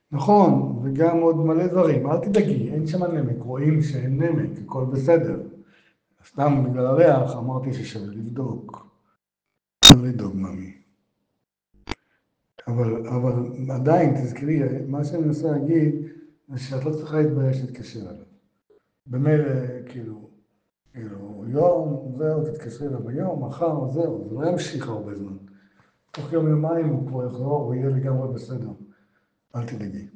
נכון, וגם עוד מלא דברים, אל תדאגי, אין שם נמק, רואים שאין נמק, הכל בסדר. סתם בגלל הריח אמרתי ששווה לבדוק. שווה לבדוק, ממי. אבל עדיין, תזכרי, מה שאני מנסה להגיד, זה שאת לא צריכה להתבייש להתקשר אליו. במילא, כאילו, יום, זהו, תתקשרי אליו היום, מחר, זהו, זה לא ימשיך הרבה זמן. תוך יום יומיים הוא כבר יחזור ויהיה לגמרי בסדר. אל תדאגי.